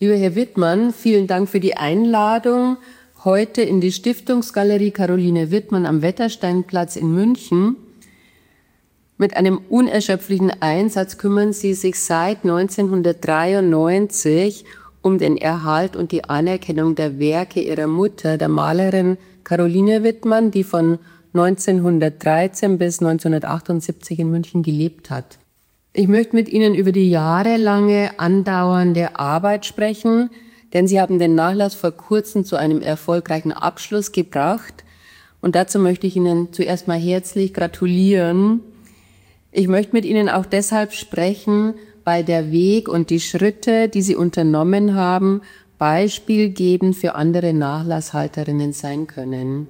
Lieber Herr Wittmann, vielen Dank für die Einladung heute in die Stiftungsgalerie Caroline Wittmann am Wettersteinplatz in München. Mit einem unerschöpflichen Einsatz kümmern Sie sich seit 1993 um den Erhalt und die Anerkennung der Werke Ihrer Mutter, der Malerin Caroline Wittmann, die von 1913 bis 1978 in München gelebt hat. Ich möchte mit Ihnen über die jahrelange andauernde Arbeit sprechen, denn Sie haben den Nachlass vor kurzem zu einem erfolgreichen Abschluss gebracht. Und dazu möchte ich Ihnen zuerst mal herzlich gratulieren. Ich möchte mit Ihnen auch deshalb sprechen, weil der Weg und die Schritte, die Sie unternommen haben, beispielgebend für andere Nachlasshalterinnen sein können.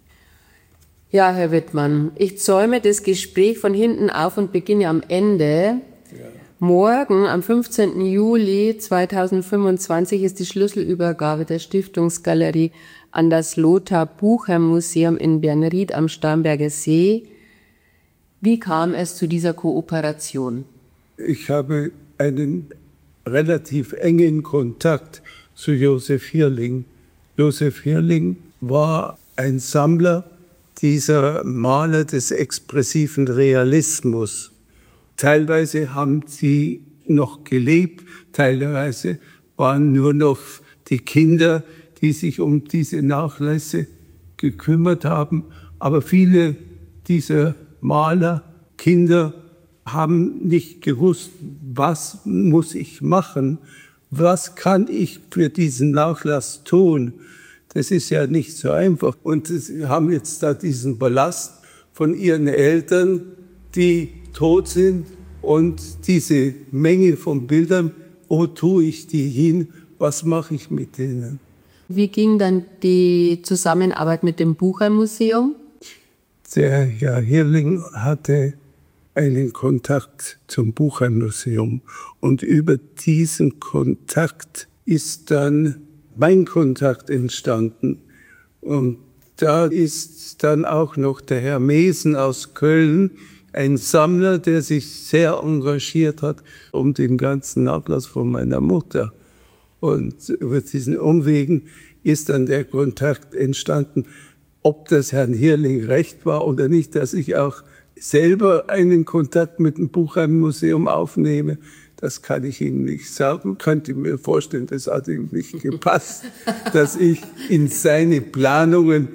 Ja, Herr Wittmann, ich zäume das Gespräch von hinten auf und beginne am Ende. Ja. Morgen, am 15. Juli 2025, ist die Schlüsselübergabe der Stiftungsgalerie an das Lothar-Bucher-Museum in Bernried am Starnberger See. Wie kam es zu dieser Kooperation? Ich habe einen relativ engen Kontakt zu Josef Hirling. Josef Hirling war ein Sammler dieser Maler des expressiven Realismus. Teilweise haben sie noch gelebt, teilweise waren nur noch die Kinder, die sich um diese Nachlässe gekümmert haben. Aber viele dieser Maler, Kinder, haben nicht gewusst, was muss ich machen, was kann ich für diesen Nachlass tun. Das ist ja nicht so einfach. Und sie haben jetzt da diesen Ballast von ihren Eltern, die tot sind, und diese Menge von Bildern, wo tue ich die hin, was mache ich mit denen? Wie ging dann die Zusammenarbeit mit dem Bucher-Museum? Der Herr Hirling hatte einen Kontakt zum Bucher-Museum und über diesen Kontakt ist dann mein Kontakt entstanden. Und da ist dann auch noch der Herr Mesen aus Köln, ein Sammler, der sich sehr engagiert hat um den ganzen Nachlass von meiner Mutter. Und über diesen Umwegen ist dann der Kontakt entstanden. Ob das Herrn Hirling recht war oder nicht, dass ich auch selber einen Kontakt mit dem Buchheim-Museum aufnehme, das kann ich Ihnen nicht sagen. Könnte mir vorstellen, das hat ihm nicht gepasst, dass ich in seine Planungen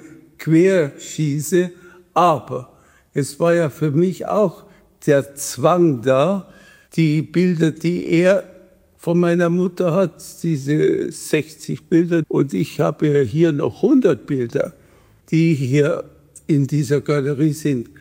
querschieße. Aber es war ja für mich auch der Zwang da, die Bilder, die er von meiner Mutter hat, diese 60 Bilder, und ich habe ja hier noch 100 Bilder, die hier in dieser Galerie sind,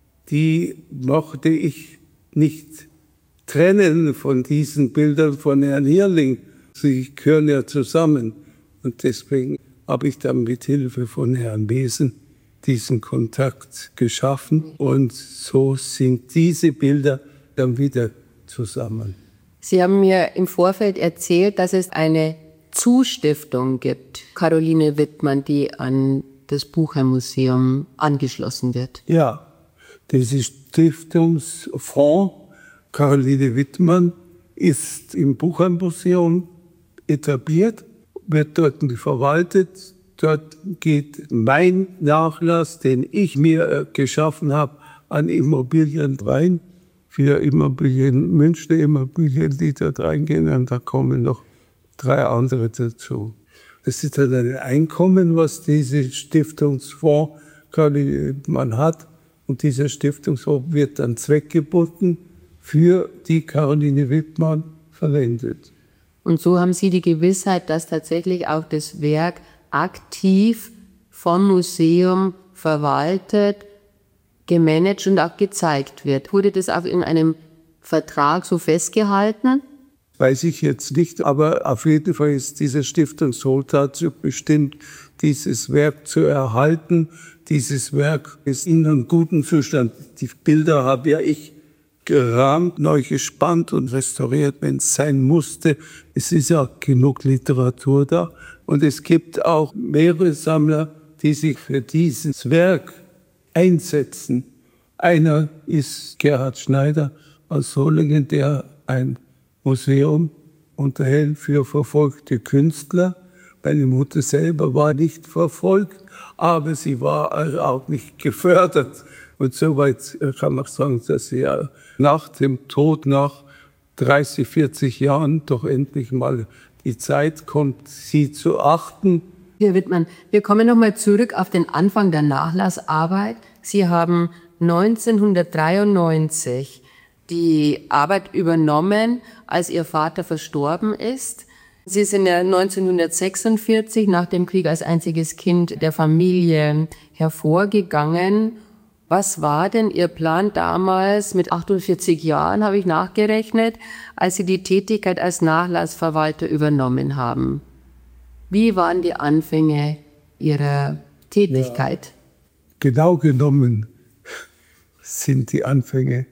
die mochte ich nicht trennen von diesen Bildern von Herrn Hirling. Sie gehören ja zusammen. Und deswegen habe ich dann mit Hilfe von Herrn Mesen diesen Kontakt geschaffen. Und so sind diese Bilder dann wieder zusammen. Sie haben mir im Vorfeld erzählt, dass es eine Zustiftung gibt, Caroline Wittmann, die an das Bucher-Museum angeschlossen wird. Ja, dieses Stiftungsfonds Caroline Wittmann ist im Bucher-Museum etabliert, wird dort verwaltet. Dort geht mein Nachlass, den ich mir geschaffen habe, an Immobilien rein. 4 Immobilien, Münchner Immobilien, die dort reingehen, und da kommen noch 3 andere dazu. Das ist dann ein Einkommen, was diese Stiftungsfonds Caroline Wittmann hat. Und dieser Stiftungsfonds wird dann zweckgebunden für die Caroline Wittmann verwendet. Und so haben Sie die Gewissheit, dass tatsächlich auch das Werk aktiv vom Museum verwaltet, gemanagt und auch gezeigt wird. Wurde das auch in einem Vertrag so festgehalten? Weiß ich jetzt nicht, aber auf jeden Fall ist dieser Stiftungsfonds dazu bestimmt, dieses Werk zu erhalten. Dieses Werk ist in einem guten Zustand. Die Bilder habe ja ich gerahmt, neu gespannt und restauriert, wenn es sein musste. Es ist ja genug Literatur da. Und es gibt auch mehrere Sammler, die sich für dieses Werk einsetzen. Einer ist Gerhard Schneider aus Solingen, der ein Museum unterhält für verfolgte Künstler. Meine Mutter selber war nicht verfolgt, aber sie war auch nicht gefördert. Und soweit kann man sagen, dass sie ja nach dem Tod, nach 30, 40 Jahren, doch endlich mal die Zeit kommt, sie zu achten. Herr Wittmann, wir kommen nochmal zurück auf den Anfang der Nachlassarbeit. Sie haben 1993 die Arbeit übernommen, als Ihr Vater verstorben ist. Sie sind ja 1946 nach dem Krieg als einziges Kind der Familie hervorgegangen. Was war denn Ihr Plan damals mit 48 Jahren, habe ich nachgerechnet, als Sie die Tätigkeit als Nachlassverwalter übernommen haben? Wie waren die Anfänge Ihrer Tätigkeit? Ja, genau genommen sind die Anfänge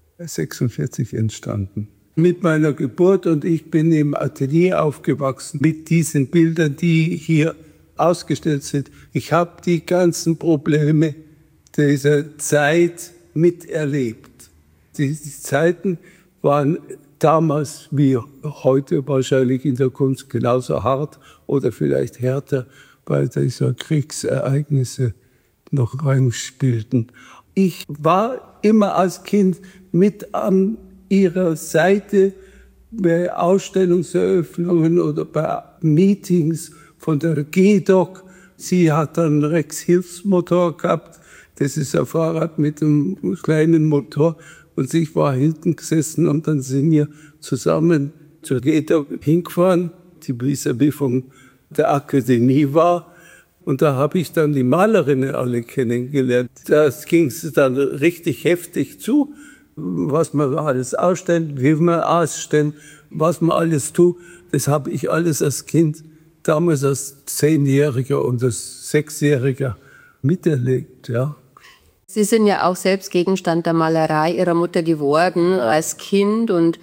46 entstanden. Mit meiner Geburt, und ich bin im Atelier aufgewachsen mit diesen Bildern, die hier ausgestellt sind. Ich habe die ganzen Probleme dieser Zeit miterlebt. Die Zeiten waren damals wie heute wahrscheinlich in der Kunst genauso hart oder vielleicht härter, weil diese Kriegsereignisse noch reinspielten. Ich war immer als Kind mit an ihrer Seite bei Ausstellungseröffnungen oder bei Meetings von der GEDOC. Sie hat einen Rex Hilfsmotor gehabt. Das ist ein Fahrrad mit einem kleinen Motor. Und ich war hinten gesessen und dann sind wir zusammen zur GEDOC hingefahren, die vis-à-vis von der Akademie war. Und da habe ich dann die Malerinnen alle kennengelernt. Da ging es dann richtig heftig zu, was man alles ausstellen, wie man ausstellen, was man alles tut. Das habe ich alles als Kind, damals als 10-Jähriger und als 6-Jähriger miterlebt, ja. Sie sind ja auch selbst Gegenstand der Malerei Ihrer Mutter geworden. Als Kind und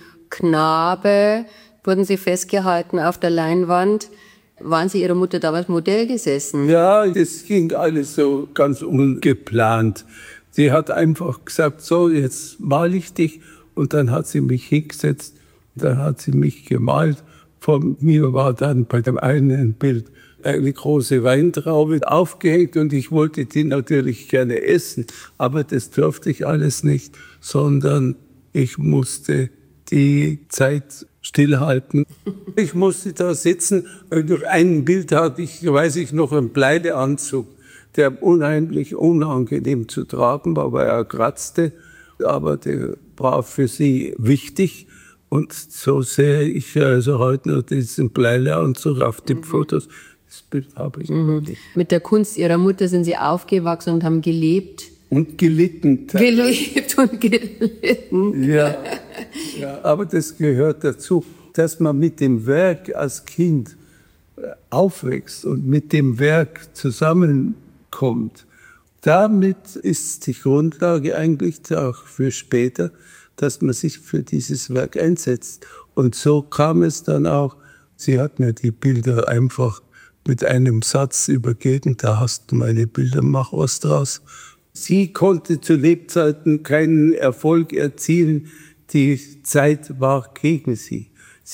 Knabe wurden Sie festgehalten auf der Leinwand. Waren Sie Ihrer Mutter damals Modell gesessen? Ja, das ging alles so ganz ungeplant. Sie hat einfach gesagt, so, jetzt male ich dich. Und dann hat sie mich hingesetzt, dann hat sie mich gemalt. Von mir war dann bei dem einen Bild eine große Weintraube aufgehängt und ich wollte die natürlich gerne essen. Aber das durfte ich alles nicht, sondern ich musste die Zeit stillhalten. Ich musste da sitzen. Durch ein Bild hatte ich, weiß ich noch, einen Bleideanzug, der unheimlich unangenehm zu tragen war, weil er kratzte. Aber der war für sie wichtig. Und so sehe ich also heute noch diesen Bleideanzug auf den Fotos. Das Bild habe ich nicht. Mit der Kunst Ihrer Mutter sind Sie aufgewachsen und haben gelebt. Und gelitten. Gelebt und gelitten. Ja, ja, aber das gehört dazu, dass man mit dem Werk als Kind aufwächst und mit dem Werk zusammenkommt. Damit ist die Grundlage eigentlich auch für später, dass man sich für dieses Werk einsetzt. Und so kam es dann auch. Sie hat mir die Bilder einfach mit einem Satz übergeben, da hast du meine Bilder, mach was draus. Sie konnte zu Lebzeiten keinen Erfolg erzielen. Die Zeit war gegen sie.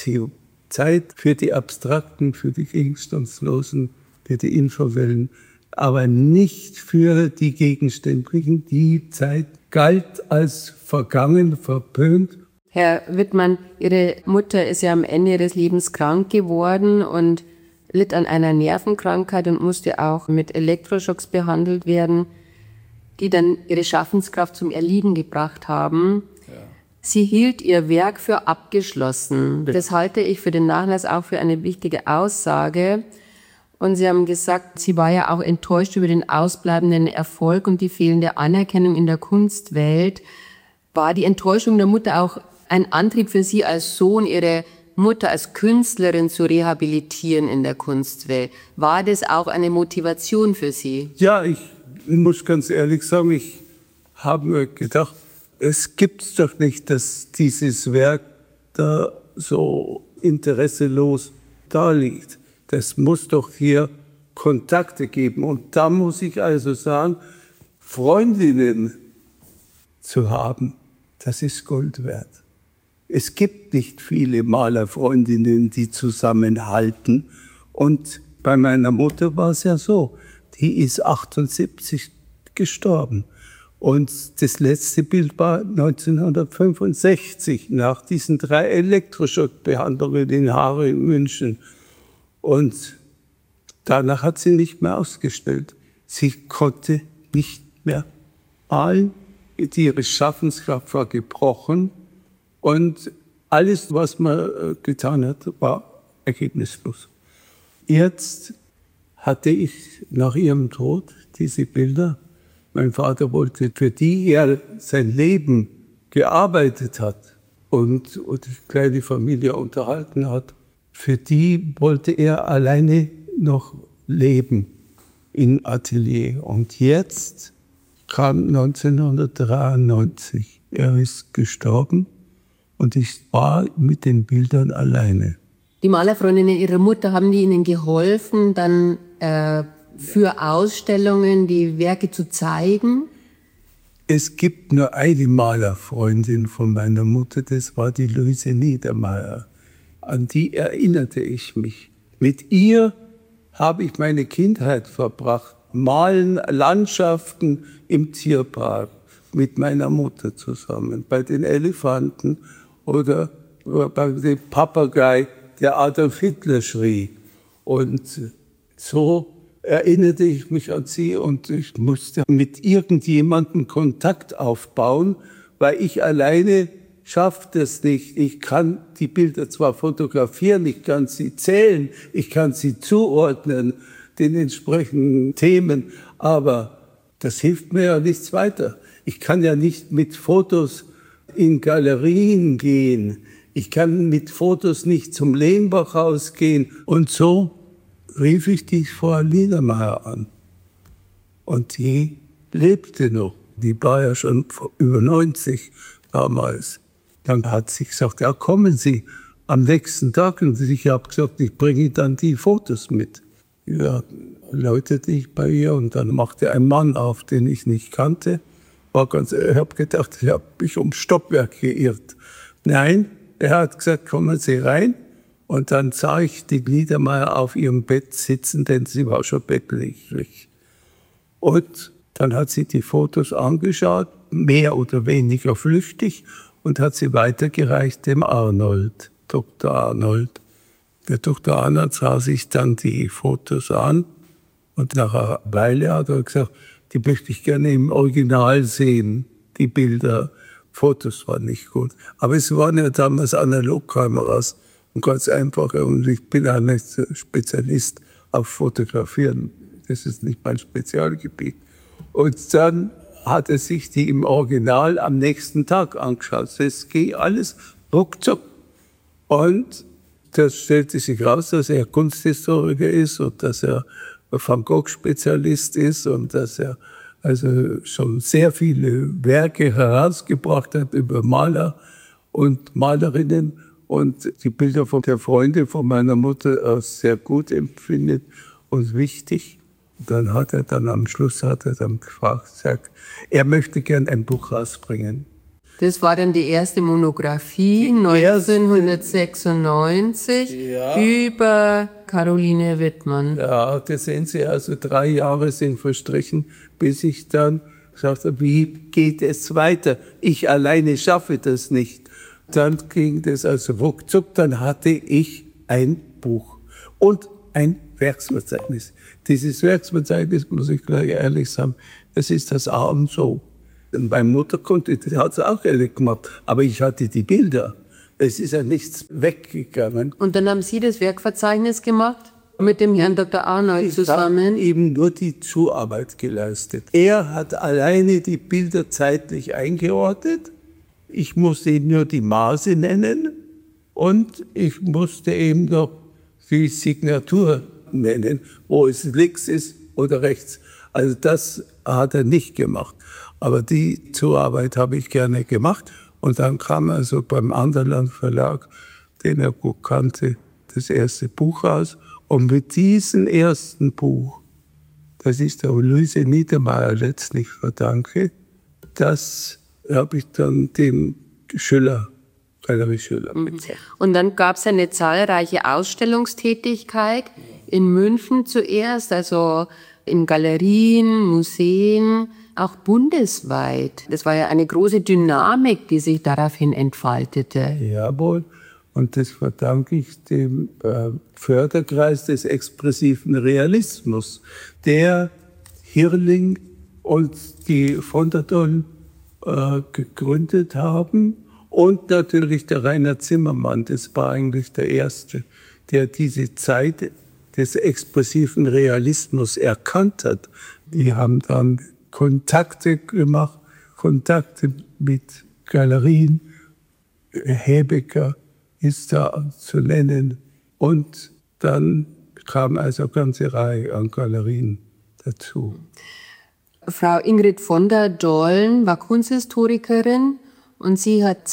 Zeit für die Abstrakten, für die Gegenstandslosen, für die Informellen, aber nicht für die Gegenständlichen. Die Zeit galt als vergangen, verpönt. Herr Wittmann, Ihre Mutter ist ja am Ende ihres Lebens krank geworden und litt an einer Nervenkrankheit und musste auch mit Elektroschocks behandelt werden, die dann ihre Schaffenskraft zum Erliegen gebracht haben. Ja. Sie hielt ihr Werk für abgeschlossen. Das halte ich für den Nachlass auch für eine wichtige Aussage. Und Sie haben gesagt, sie war ja auch enttäuscht über den ausbleibenden Erfolg und die fehlende Anerkennung in der Kunstwelt. War die Enttäuschung der Mutter auch ein Antrieb für Sie als Sohn, Ihre Mutter als Künstlerin zu rehabilitieren in der Kunstwelt? War das auch eine Motivation für Sie? Ja, ich muss ganz ehrlich sagen, ich habe mir gedacht, es gibt's doch nicht, dass dieses Werk da so interesselos da liegt. Das muss doch hier Kontakte geben. Und da muss ich also sagen, Freundinnen zu haben, das ist Gold wert. Es gibt nicht viele Malerfreundinnen, die zusammenhalten. Und bei meiner Mutter war es ja so, die ist 78 gestorben. Und das letzte Bild war 1965, nach diesen 3 Elektroschockbehandlungen in Haare in München. Und danach hat sie nicht mehr ausgestellt. Sie konnte nicht mehr malen. Ihre Schaffenskraft war gebrochen. Und alles, was man getan hat, war ergebnislos. Jetzt hatte ich nach ihrem Tod diese Bilder. Mein Vater wollte, für die er sein Leben gearbeitet hat und die kleine Familie unterhalten hat, für die wollte er alleine noch leben im Atelier. Und jetzt kam 1993. Er ist gestorben und ich war mit den Bildern alleine. Die Malerfreundinnen Ihrer Mutter, haben die Ihnen geholfen, dann für Ausstellungen die Werke zu zeigen? Es gibt nur eine Malerfreundin von meiner Mutter, das war die Luise Niedermeyer. An die erinnerte ich mich. Mit ihr habe ich meine Kindheit verbracht. Malen Landschaften im Tierpark mit meiner Mutter zusammen, bei den Elefanten oder bei dem Papagei, der Adolf Hitler schrie. Und so erinnerte ich mich an sie und ich musste mit irgendjemandem Kontakt aufbauen, weil ich alleine schaffe das nicht. Ich kann die Bilder zwar fotografieren, ich kann sie zählen, ich kann sie zuordnen, den entsprechenden Themen, aber das hilft mir ja nichts weiter. Ich kann ja nicht mit Fotos in Galerien gehen. Ich kann mit Fotos nicht zum Lehmbachhaus gehen. Und so rief ich die Frau Niedermeyer an. Und die lebte noch. Die war ja schon über 90 damals. Dann hat sie gesagt, ja, kommen Sie am nächsten Tag. Und ich habe gesagt, ich bringe dann die Fotos mit. Ja, läutete ich bei ihr und dann machte ein Mann auf, den ich nicht kannte. Ich habe gedacht, ich habe mich um Stockwerk geirrt. Nein, er hat gesagt, kommen Sie rein. Und dann sah ich die Niedermeyer auf ihrem Bett sitzen, denn sie war schon bettlägerig. Und dann hat sie die Fotos angeschaut, mehr oder weniger flüchtig, und hat sie weitergereicht dem Arnold, Dr. Arnold. Der Dr. Arnold sah sich dann die Fotos an und nach einer Weile hat er gesagt, die möchte ich gerne im Original sehen, die Bilder. Fotos waren nicht gut. Aber es waren ja damals Analogkameras und ganz einfach. Und ich bin auch nicht Spezialist auf Fotografieren. Das ist nicht mein Spezialgebiet. Und dann hat er sich die im Original am nächsten Tag angeschaut. Das geht alles ruckzuck. Und das stellte sich raus, dass er Kunsthistoriker ist und dass er Van Gogh-Spezialist ist und dass er also schon sehr viele Werke herausgebracht hat über Maler und Malerinnen und die Bilder von der Freundin von meiner Mutter als sehr gut empfindet und wichtig. Und dann hat er dann am Schluss gefragt, er möchte gern ein Buch rausbringen. Das war dann die erste Monographie 1996 über Caroline Wittmann. Ja, das sehen Sie, also 3 Jahre sind verstrichen, bis ich dann sagte, wie geht es weiter? Ich alleine schaffe das nicht. Dann ging das also ruckzuck, dann hatte ich ein Buch und ein Werksverzeichnis. Dieses Werksverzeichnis, muss ich gleich ehrlich sagen, das ist das A und O. Meine Mutter die hat es auch ehrlich gemacht, aber ich hatte die Bilder. Es ist ja nichts weggegangen. Und dann haben Sie das Werkverzeichnis gemacht mit dem Herrn Dr. Arnold zusammen? Ich habe eben nur die Zuarbeit geleistet. Er hat alleine die Bilder zeitlich eingeordnet. Ich musste ihm nur die Maße nennen und ich musste eben noch die Signatur nennen, wo es links ist oder rechts. Also das hat er nicht gemacht. Aber die Zuarbeit habe ich gerne gemacht. Und dann kam also beim Anderland Verlag, den er gut kannte, das erste Buch raus. Und mit diesem ersten Buch, das ist der Luise Niedermeyer letztlich verdanke, das habe ich dann dem Schüller Galerie Schüller. Und dann gab es eine zahlreiche Ausstellungstätigkeit in München zuerst, also in Galerien, Museen, auch bundesweit. Das war ja eine große Dynamik, die sich daraufhin entfaltete. Jawohl, und das verdanke ich dem Förderkreis des expressiven Realismus, der Hirrling und die von der Doll gegründet haben. Und natürlich der Rainer Zimmermann, das war eigentlich der Erste, der diese Zeit des expressiven Realismus erkannt hat. Die haben dann Kontakte gemacht, Kontakte mit Galerien. Hebecker ist da zu nennen. Und dann kam also eine ganze Reihe an Galerien dazu. Frau Ingrid von der Dollen war Kunsthistorikerin und sie hat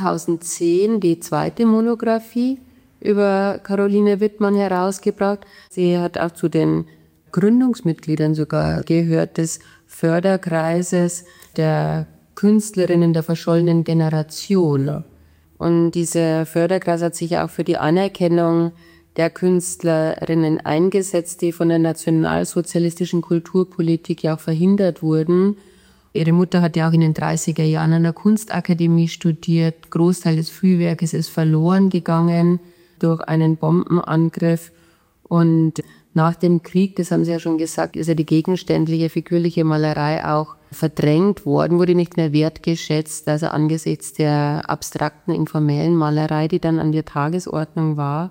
2010 die zweite Monographie über Caroline Wittmann herausgebracht. Sie hat auch zu den Gründungsmitgliedern sogar gehört des Förderkreises der Künstlerinnen der verschollenen Generation. Und dieser Förderkreis hat sich auch für die Anerkennung der Künstlerinnen eingesetzt, die von der nationalsozialistischen Kulturpolitik ja auch verhindert wurden. Ihre Mutter hat ja auch in den 30er Jahren an der Kunstakademie studiert. Großteil des Frühwerkes ist verloren gegangen durch einen Bombenangriff. Und nach dem Krieg, das haben Sie ja schon gesagt, ist ja die gegenständliche, figürliche Malerei auch verdrängt worden, wurde nicht mehr wertgeschätzt, also angesichts der abstrakten, informellen Malerei, die dann an der Tagesordnung war.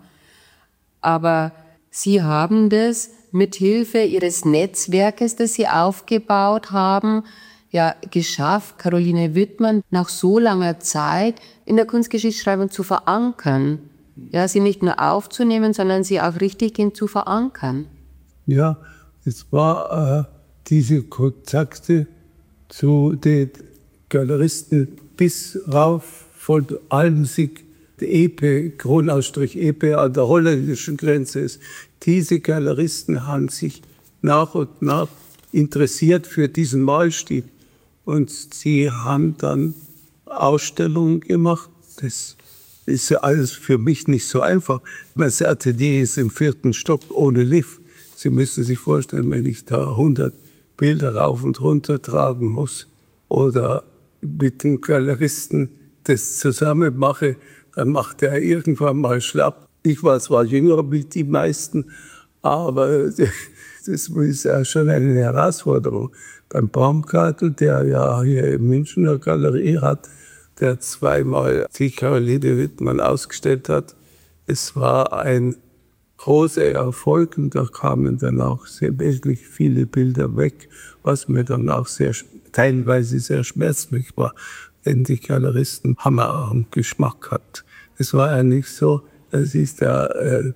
Aber Sie haben das mit Hilfe Ihres Netzwerkes, das Sie aufgebaut haben, ja geschafft, Caroline Wittmann nach so langer Zeit in der Kunstgeschichtsschreibung zu verankern. Ja, sie nicht nur aufzunehmen, sondern sie auch richtig zu verankern. Ja, es war diese Kontakte zu den Galeristen bis rauf von Almsig, Epe, Kronaustrich-Epe an der holländischen Grenze ist. Diese Galeristen haben sich nach und nach interessiert für diesen Malstil. Und sie haben dann Ausstellungen gemacht. Das ist ja alles für mich nicht so einfach. Mein Atelier ist im 4. Stock ohne Lift. Sie müssen sich vorstellen, wenn ich da 100 Bilder rauf und runter tragen muss oder mit dem Galeristen das zusammen mache, dann macht er irgendwann mal schlapp. Ich war zwar jünger wie die meisten, aber das ist ja schon eine Herausforderung. Beim Baumgartel, der ja hier in München eine Galerie hat, der zweimal die Caroline Wittmann ausgestellt hat, es war ein großer Erfolg und da kamen dann auch sehr wirklich viele Bilder weg, was mir dann auch teilweise sehr schmerzlich war, denn die Galeristen haben auch einen Geschmack gehabt. Es war ja nicht so, dass ich da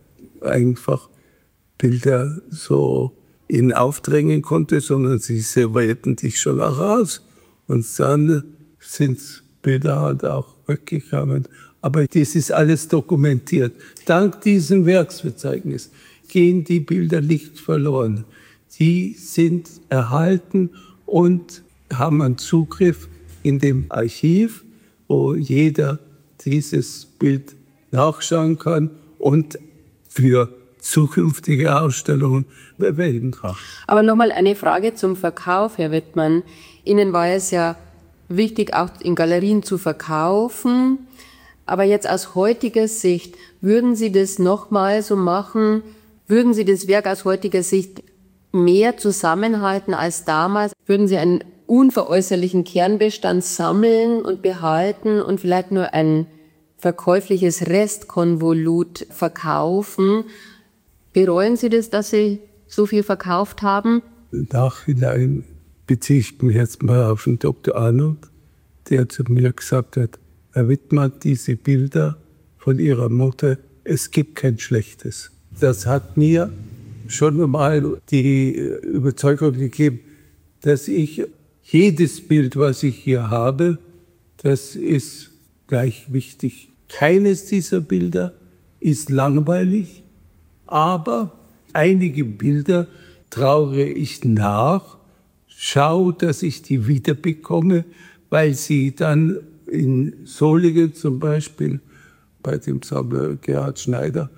einfach Bilder so in aufdrängen konnte, sondern sie servierten dich schon auch aus. Und dann sind Bilder halt auch weggekommen. Aber das ist alles dokumentiert. Dank diesem Werksverzeichnis gehen die Bilder nicht verloren. Die sind erhalten und haben einen Zugriff in dem Archiv, wo jeder dieses Bild nachschauen kann und für zukünftige Ausstellungen verwenden kann. Aber nochmal eine Frage zum Verkauf, Herr Wittmann. Ihnen war es ja wichtig, auch in Galerien zu verkaufen. Aber jetzt aus heutiger Sicht, würden Sie das nochmal so machen? Würden Sie das Werk aus heutiger Sicht mehr zusammenhalten als damals? Würden Sie einen unveräußerlichen Kernbestand sammeln und behalten und vielleicht nur ein verkäufliches Restkonvolut verkaufen? Bereuen Sie das, dass Sie so viel verkauft haben? Nachhinein beziehe ich mich jetzt mal auf den Dr. Arnold, der zu mir gesagt hat, Herr Wittmann, diese Bilder von Ihrer Mutter, es gibt kein Schlechtes. Das hat mir schon einmal die Überzeugung gegeben, dass ich jedes Bild, was ich hier habe, das ist gleich wichtig. Keines dieser Bilder ist langweilig, aber einige Bilder trauere ich nach, schaue, dass ich die wiederbekomme, weil sie dann in Solingen zum Beispiel bei dem Sammler Gerhard Schneider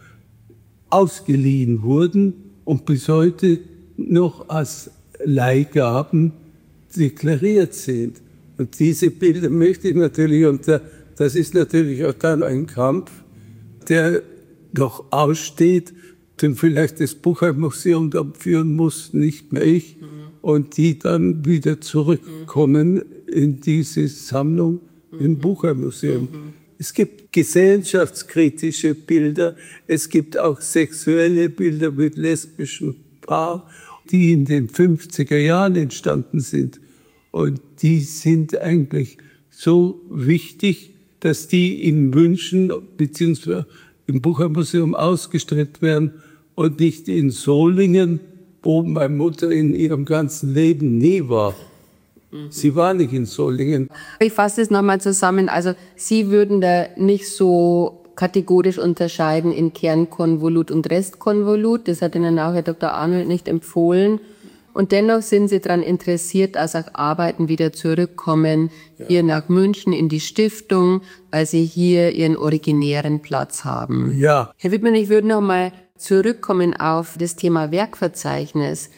ausgeliehen wurden und bis heute noch als Leihgaben deklariert sind. Und diese Bilder möchte ich natürlich, und das ist natürlich auch dann ein Kampf, der noch aussteht, den vielleicht das Buchheim-Museum dann führen muss, nicht mehr ich, und die dann wieder zurückkommen in diese Sammlung im Buchheim-Museum. Es gibt gesellschaftskritische Bilder, es gibt auch sexuelle Bilder mit lesbischen Paaren, die in den 50er Jahren entstanden sind. Und die sind eigentlich so wichtig, dass die in München bzw. im Buchheim-Museum ausgestellt werden und nicht in Solingen, wo meine Mutter in ihrem ganzen Leben nie war. Sie war nicht in Solingen. Ich fasse es nochmal zusammen. Also Sie würden da nicht so kategorisch unterscheiden in Kernkonvolut und Restkonvolut. Das hat Ihnen auch Herr Dr. Arnold nicht empfohlen. Und dennoch sind Sie daran interessiert, dass auch Arbeiten wieder zurückkommen, hier nach München in die Stiftung, weil Sie hier Ihren originären Platz haben. Ja. Herr Wittmann, ich würde noch mal zurückkommen auf das Thema Werkverzeichnis.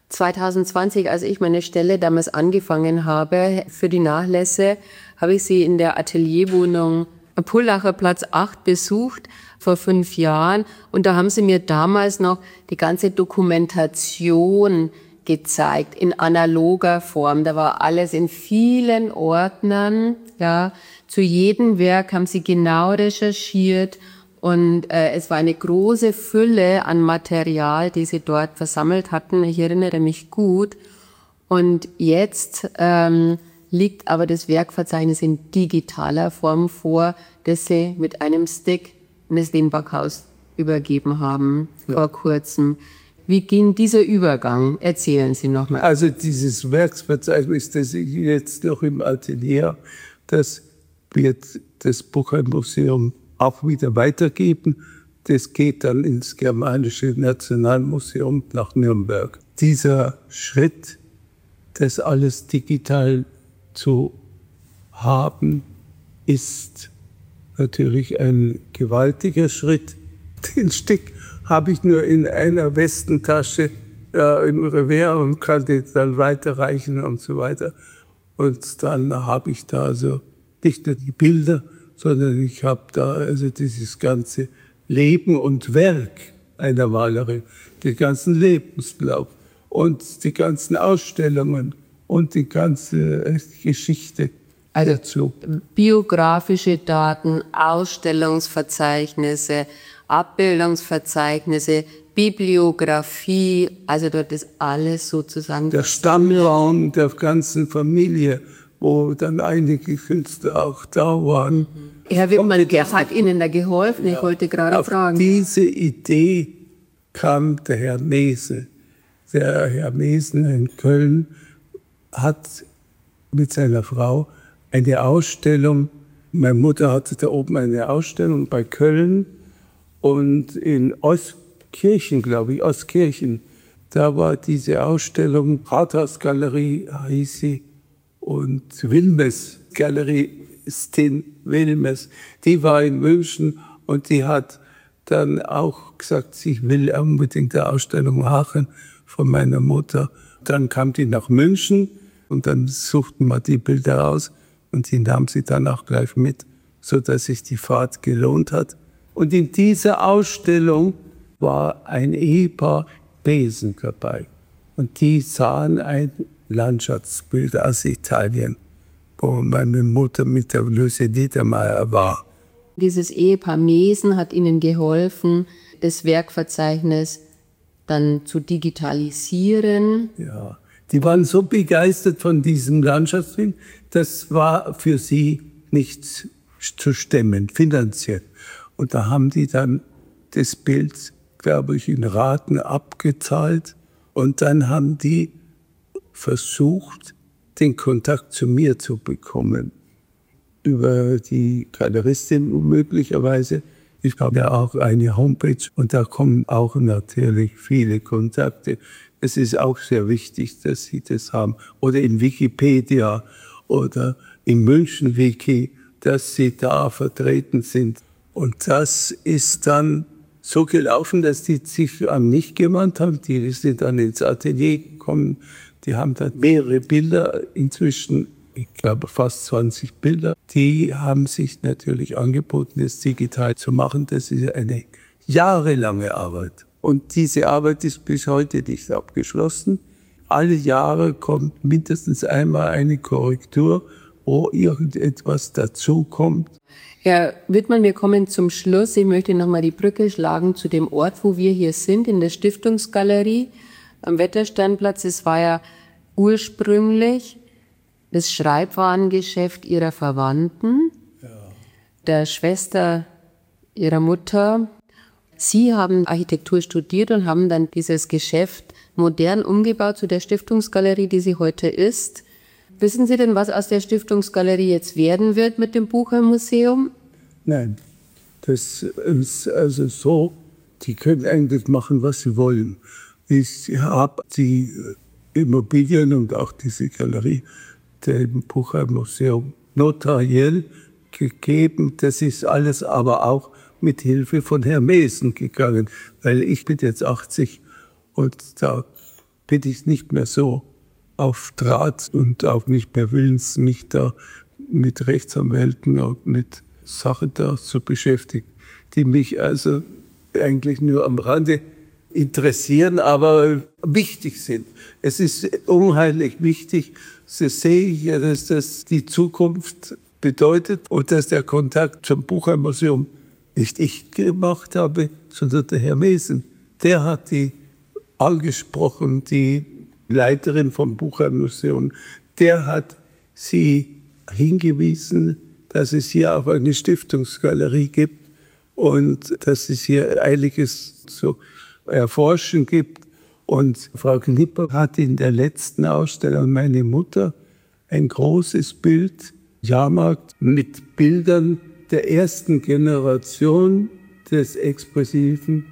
2020, als ich meine Stelle damals angefangen habe für die Nachlässe, habe ich Sie in der Atelierwohnung am Pullacher Platz 8 besucht, vor 5 Jahren. Und da haben Sie mir damals noch die ganze Dokumentation gezeigt, in analoger Form. Da war alles in vielen Ordnern, ja. Zu jedem Werk haben Sie genau recherchiert. Und es war eine große Fülle an Material, die Sie dort versammelt hatten. Ich erinnere mich gut. Und jetzt liegt aber das Werkverzeichnis in digitaler Form vor, das Sie mit einem Stick in das Lenbachhaus übergeben haben vor kurzem. Wie ging dieser Übergang? Erzählen Sie nochmal. Also dieses Werksverzeichnis, das ich jetzt noch im Atelier, das wird das Buchheim-Museum auch wieder weitergeben. Das geht dann ins Germanische Nationalmuseum nach Nürnberg. Dieser Schritt, das alles digital zu haben, ist natürlich ein gewaltiger Schritt. Den Stick habe ich nur in einer Westentasche im Revers und kann den dann weiterreichen und so weiter. Und dann habe ich da also nicht nur die Bilder, sondern ich habe da also dieses ganze Leben und Werk einer Malerin, den ganzen Lebenslauf und die ganzen Ausstellungen und die ganze Geschichte dazu. Biografische Daten, Ausstellungsverzeichnisse, Abbildungsverzeichnisse, Bibliografie, also dort ist alles sozusagen. Der Stammraum der ganzen Familie, wo dann einige Künstler auch da waren. Herr Wittmann, hat Ihnen da geholfen? Ich wollte gerade fragen. Auf diese Idee kam der Herr Mese. Der Herr Mesen in Köln hat mit seiner Frau eine Ausstellung. Meine Mutter hatte da oben eine Ausstellung bei Köln und in Ostkirchen, glaube ich, Ostkirchen, da war diese Ausstellung, Rathausgalerie hieß sie, und Wilmes, Galerie Sten Wilmes, die war in München und die hat dann auch gesagt, sie will unbedingt eine Ausstellung machen von meiner Mutter. Dann kam die nach München und dann suchten wir die Bilder aus und die nahm sie dann auch gleich mit, sodass sich die Fahrt gelohnt hat. Und in dieser Ausstellung war ein Ehepaar Besen dabei und die sahen ein Landschaftsbild aus Italien, wo meine Mutter mit der Luise Niedermeyer war. Dieses Ehepaar Mesen hat Ihnen geholfen, das Werkverzeichnis dann zu digitalisieren. Ja, die waren so begeistert von diesem Landschaftsbild, das war für sie nicht zu stemmen, finanziell. Und da haben die dann das Bild, glaube ich, in Raten abgezahlt und dann haben die versucht, den Kontakt zu mir zu bekommen. Über die Galeristin möglicherweise. Ich habe ja auch eine Homepage und da kommen auch natürlich viele Kontakte. Es ist auch sehr wichtig, dass Sie das haben. Oder in Wikipedia oder im München-Wiki dass sie da vertreten sind. Und das ist dann so gelaufen, dass die sich an mich gewandt haben. Die sind dann ins Atelier gekommen. Die haben dann mehrere Bilder, inzwischen, ich glaube, fast 20 Bilder. Die haben sich natürlich angeboten, das digital zu machen. Das ist eine jahrelange Arbeit. Und diese Arbeit ist bis heute nicht abgeschlossen. Alle Jahre kommt mindestens einmal eine Korrektur, wo irgendetwas dazukommt. Herr Wittmann, wir kommen zum Schluss. Ich möchte nochmal die Brücke schlagen zu dem Ort, wo wir hier sind, in der Stiftungsgalerie am Wettersternplatz. Es war ja ursprünglich das Schreibwarengeschäft Ihrer Verwandten, der Schwester Ihrer Mutter. Sie haben Architektur studiert und haben dann dieses Geschäft modern umgebaut zu der Stiftungsgalerie, die sie heute ist. Wissen Sie denn, was aus der Stiftungsgalerie jetzt werden wird mit dem Buchermuseum? Nein, das ist also so, die können eigentlich machen, was sie wollen. Ich habe die Immobilien und auch diese Galerie dem Buchermuseum notariell gegeben. Das ist alles aber auch mit Hilfe von Herrn Mesen gegangen, weil ich bin jetzt 80 und da bin ich nicht mehr so auf Draht und auch nicht mehr willens, mich da mit Rechtsanwälten und mit Sachen da zu beschäftigen, die mich also eigentlich nur am Rande interessieren, aber wichtig sind. Es ist unheimlich wichtig, so sehe ich ja, dass das die Zukunft bedeutet und dass der Kontakt zum Buchermuseum nicht ich gemacht habe, sondern der Herr Mesen. Der hat die angesprochen, die Leiterin vom Buchermuseum. Der hat sie hingewiesen, dass es hier auch eine Stiftungsgalerie gibt und dass es hier einiges zu erforschen gibt. Und Frau Knipper hat in der letzten Ausstellung meine Mutter ein großes Bild, Jahrmarkt, mit Bildern der ersten Generation des expressiven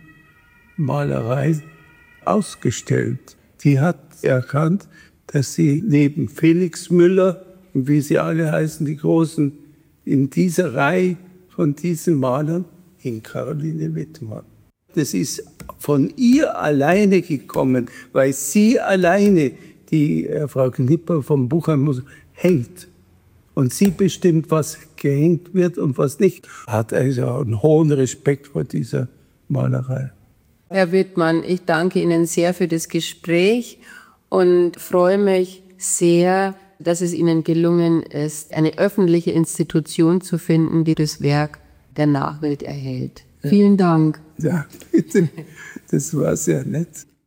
Malerei ausgestellt. Die hat erkannt, dass sie neben Felix Müller und wie sie alle heißen, die Großen, in dieser Reihe von diesen Malern hing Caroline Wittmann. Das ist von ihr alleine gekommen, weil sie alleine, die Frau Knipper vom Buchermuseum, hängt. Und sie bestimmt, was gehängt wird und was nicht. Hat also einen hohen Respekt vor dieser Malerei. Herr Wittmann, ich danke Ihnen sehr für das Gespräch und freue mich sehr, dass es Ihnen gelungen ist, eine öffentliche Institution zu finden, die das Werk der Nachwelt erhält. Vielen Dank. Ja, bitte. Das war sehr nett.